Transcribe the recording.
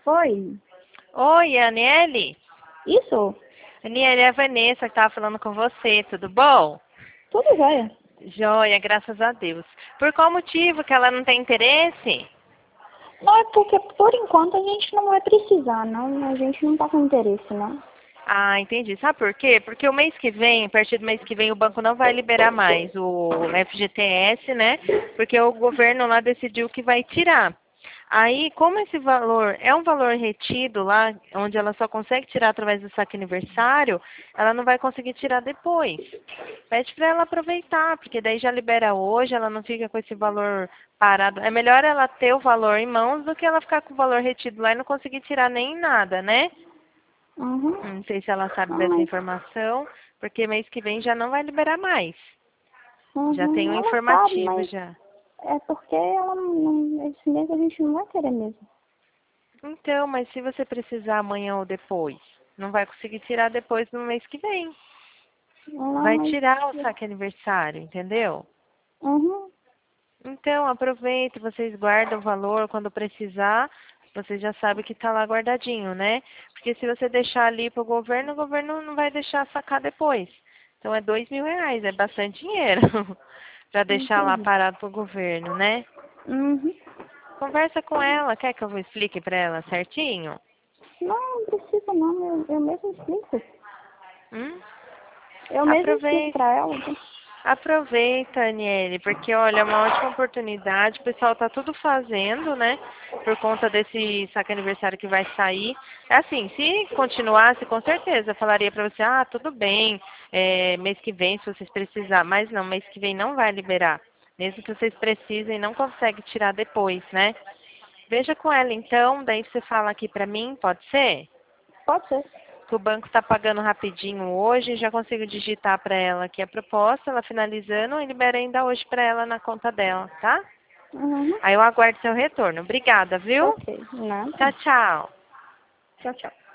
Oi. Oi, Aniele? Isso? Aniele, é a Vanessa que estava falando com você, tudo bom? Tudo jóia. Joia, graças a Deus. Por qual motivo que ela não tem interesse? Não, é porque por enquanto a gente não vai precisar, não. A gente não tá com interesse, não. Ah, entendi. Sabe por quê? Porque o mês que vem, a partir do mês que vem, o banco não vai liberar mais o FGTS, né? Porque o governo lá decidiu que vai tirar. Aí, como esse valor é um valor retido lá, onde ela só consegue tirar através do saque aniversário, ela não vai conseguir tirar depois. Pede para ela aproveitar, porque daí já libera hoje, ela não fica com esse valor parado. É melhor ela ter o valor em mãos do que ela ficar com o valor retido lá e não conseguir tirar nem nada, né? Uhum. Não sei se ela sabe Ah, dessa mas... informação, porque mês que vem já não vai liberar mais. Já tem Uhum. um Ela sabe, informativo mas já. é porque ela esse mês a gente não vai querer mesmo. Então, mas se você precisar amanhã ou depois, não vai conseguir tirar depois no mês que vem. Não, Vai mas... tirar o saque aniversário, entendeu? Uhum. Então, aproveita, vocês guardam o valor quando precisar, você já sabe que está lá guardadinho, né? Porque se você deixar ali para o governo não vai deixar sacar depois. Então é R$ 2.000, é bastante dinheiro para deixar lá Entendi. parado para o governo, né? Uhum. Conversa com ela, quer que eu explique para ela certinho? Não precisa não, eu mesmo explico. Hum? Eu mesmo explico Aproveita. pra ela. Então. Aproveita, Aniele, porque olha, é uma ótima oportunidade. O pessoal tá tudo fazendo, né? Por conta desse saque aniversário que vai sair. É assim, se continuasse, com certeza, eu falaria pra você, ah, tudo bem, mês que vem, se vocês precisar. Mas não, mês que vem não vai liberar. Mesmo que vocês precisem, não consegue tirar depois, né? Veja com ela então, daí você fala aqui pra mim, pode ser? Pode ser. Que o banco está pagando rapidinho hoje, já consigo digitar para ela aqui a proposta, ela finalizando e libera ainda hoje para ela na conta dela, tá? Uhum. Aí eu aguardo seu retorno. Obrigada, viu? Ok, nada. Tchau, tchau. Tchau, tchau.